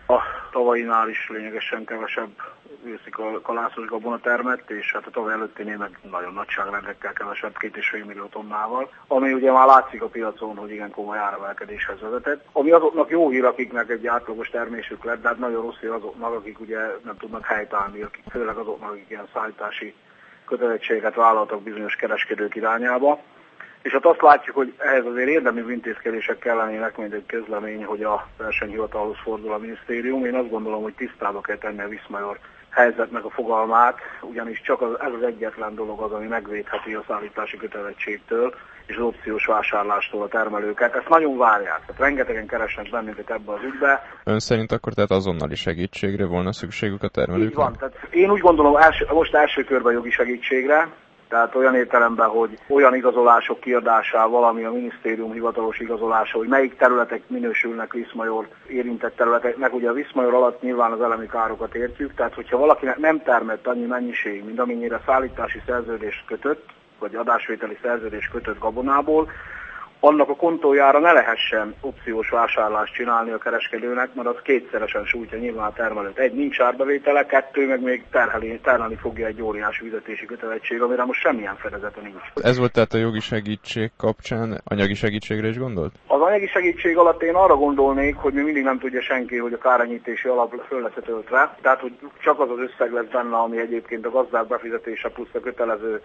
A tavainál is lényegesen kevesebb őszi kalászos gabona termett, és hát a tavaly előttinél meg nagyon nagyságrendekkel kevesebb, 2,5 millió tonnával, ami ugye már látszik a piacon, hogy igen komoly áremelkedéshez vezetett. Ami azoknak jó hír, akiknek egy átlagos termésük lett, de hát nagyon rossz hír azoknak, akik ugye nem tudnak helytállni, főleg azoknak, akik ilyen szállítási kötelezettséget vállaltak bizonyos kereskedők irányába. És hát azt látjuk, hogy ehhez azért érdemi intézkedések kellenének, mint egy közlemény, hogy a versenyhivatalhoz fordul a minisztérium. Én azt gondolom, hogy tisztába kell tenni a Viszmajor helyzetnek a fogalmát, ugyanis csak ez az egyetlen dolog az, ami megvédheti a szállítási kötelezettségtől és az opciós vásárlástól a termelőket. Ezt nagyon várják, tehát rengetegen keresnek bennünket ebbe az ügybe. Ön szerint akkor tehát azonnali segítségre volna szükségük a termelőknek? Így van, tehát én úgy gondolom most első körben jogi segítségre, tehát olyan értelemben, hogy olyan igazolások kiadásával, ami a minisztérium hivatalos igazolása, hogy melyik területek minősülnek Viszmajor érintett területeknek. Ugye a Viszmajor alatt nyilván az elemi károkat értjük, tehát hogyha valakinek nem termett annyi mennyiség, mint amennyire szállítási szerződést kötött, vagy adásvételi szerződést kötött gabonából, annak a kontójára ne lehessen opciós vásárlást csinálni a kereskedőnek, mert az kétszeresen sújtja nyilván a termelőt. Egy, nincs árbevétele, kettő, meg még terhelni fogja egy óriási fizetési kötelezettség, amire most semmilyen fedezete nincs. Ez volt tehát a jogi segítség kapcsán, anyagi segítségre is gondolt? Az anyagi segítség alatt én arra gondolnék, hogy mi mindig nem tudja senki, hogy a kárenyhítési alap föl lesz töltve, tehát hogy csak az az összeg lesz benne, ami egyébként a gazdák befizetése plusz a kötelező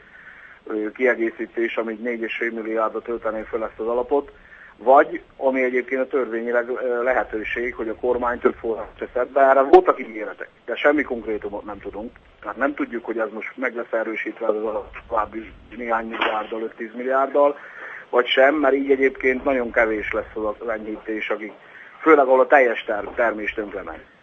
kiegészítés, amíg 4,5 milliárdot töltené föl ezt az alapot, vagy, ami egyébként a törvényileg lehetőség, hogy a kormány több forrást tesz ebbe, erre voltak ígéretek, de semmi konkrétumot nem tudunk. Tehát nem tudjuk, hogy ez most meg lesz erősítve az alap további néhány milliárddal, 5-10 milliárddal, vagy sem, mert így egyébként nagyon kevés lesz az enyhítés, akik főleg ahol a teljes termés tönkre megy.